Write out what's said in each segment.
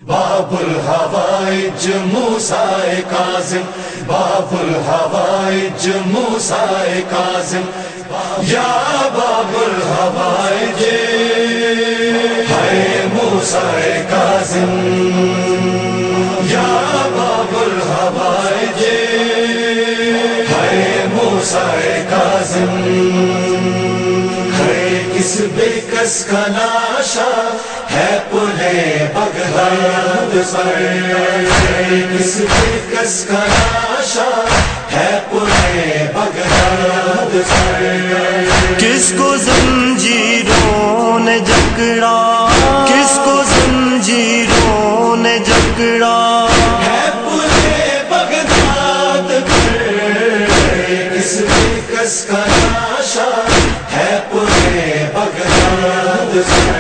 باب الحوائج موسیٰ کاظم، باب الحوائج موسیٰ کاظم، یا باب الحوائج ہے موسیٰ کاظم، یا باب الحوائج ہے موسیٰ کاظم، ہے کس بے کس کا لاشا ہے پلے بغداد پر، کس بے کس کا لاشا ہے پلے بغداد پر، کس کو زنجیروں نے جکڑا، کس کو زنجیروں نے جکڑا، ہے پلے بغداد پر، کس بے کس کا لاشا ہے پلے بغداد پر،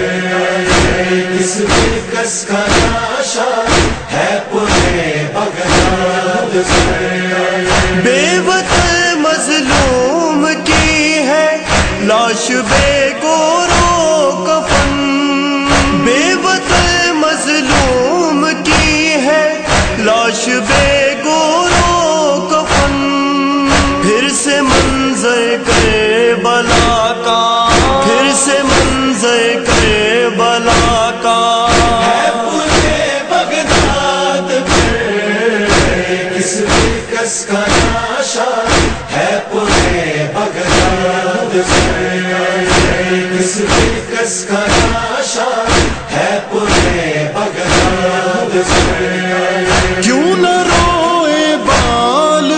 کس بے کس کا لاشا ہے پلے بغداد پر، بے وطن مظلوم کی ہے لاش بے گورو کفن، بے وطن مظلوم کی ہے لاش بے گورو کفن، پھر سے منظر کربلا کا، پھر سے منظر کربلا کا، ہے پلے بغداد پر، کس بے کس کا لاشا ہے پلے بغداد پر، کس بے کس کا لاشا ہے پلے بغداد پر، کیوں نہ روئے بال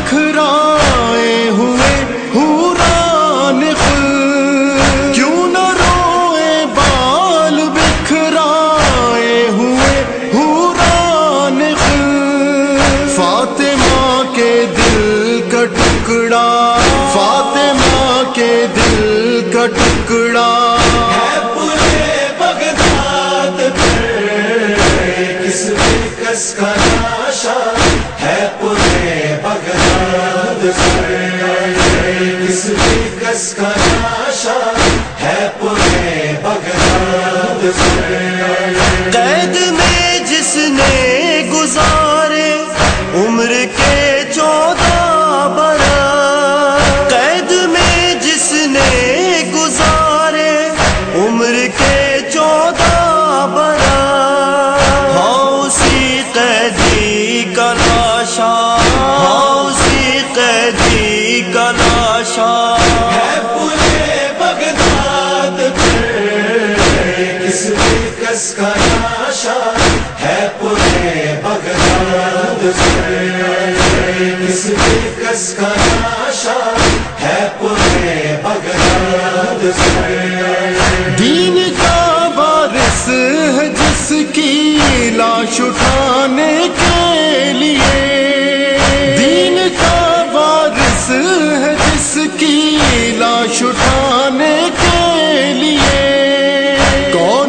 بکھرائے ہوئے حوران خل، کیوں نہ روئے بال بکھرائے ہوئے حوران خل، فاطمہ کے دل کا ٹکڑا، فاطمہ کے دل کا ٹکڑا، ہے پلے بغداد پر، کس بے کس کا لاشا ہے پلے بغداد پر، کس بے کس کا لاشا ہے پلے بغداد پر، قید میں جس نے گزارے عمر کے 14 برس، قید میں جس نے گزارے عمر کے 14 برس، ہاں اسی قیدی کا لاشا، ہاں اسی قیدی کا لاشا، ہے پلے بغداد پر، کس بے کس کا لاشا ہے پلے بغداد پر، کس بے کس کا لاشا ہے پلے بغداد پر، دین کا وارث ہے جس کی لاش اٹھانے کے لیے، دین کا وارث ہے جس کی لاش اٹھانے کے لیے، کون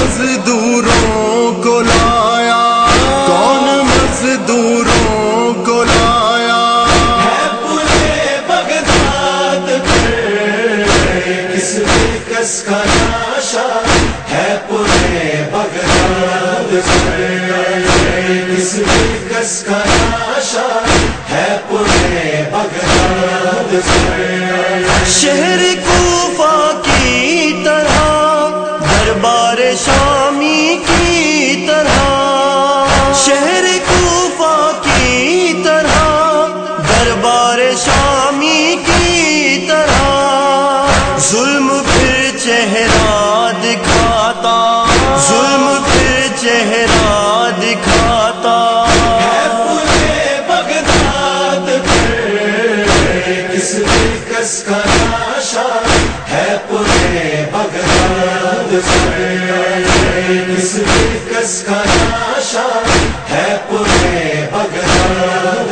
مزدوروں کو لایا، کون مزدوروں کو لایا، ہے پلے بغداد پر، کس بے کس کا لاشا ہے پلے بغداد پر، کس بے کس کا لاشا ہے پلے بغداد پر، شہر کوفہ کی طرح دربار شامی کی طرح، شہر کوفہ کی طرح دربار شامی کی طرح، ظلم پھر چہرہ دکھاتا، ظلم پھر چہرہ دکھاتا، ہے پلے بغداد پر، کس بے کس کا لاشا ہے پلے بغداد پر، کس بے کس کا لاشا ہے پلے بغداد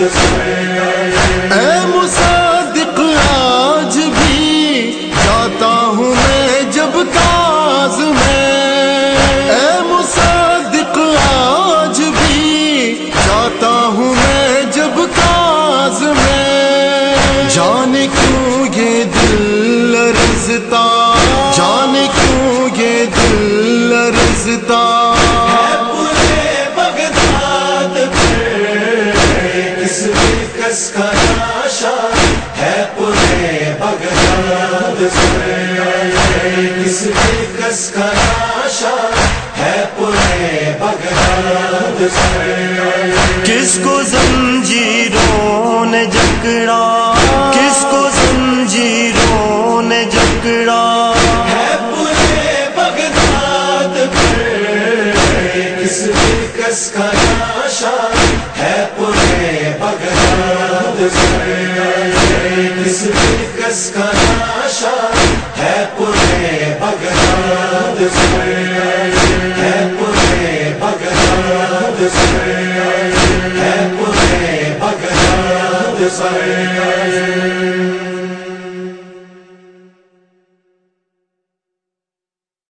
پر، اے مصدق آج بھی جاتا ہوں میں جب تاز میں، اے مصدق آج بھی جاتا ہوں میں جب تاز میں، جانے کیوں یہ دل لرزتا، جانے کیوں یہ دل لرزتا، ہے پلے کس دلکش کا لاشا ہے پورے بغداد سے. کس کو زنجیروں نے جکڑا, کس کو زنجیروں نے جکڑا,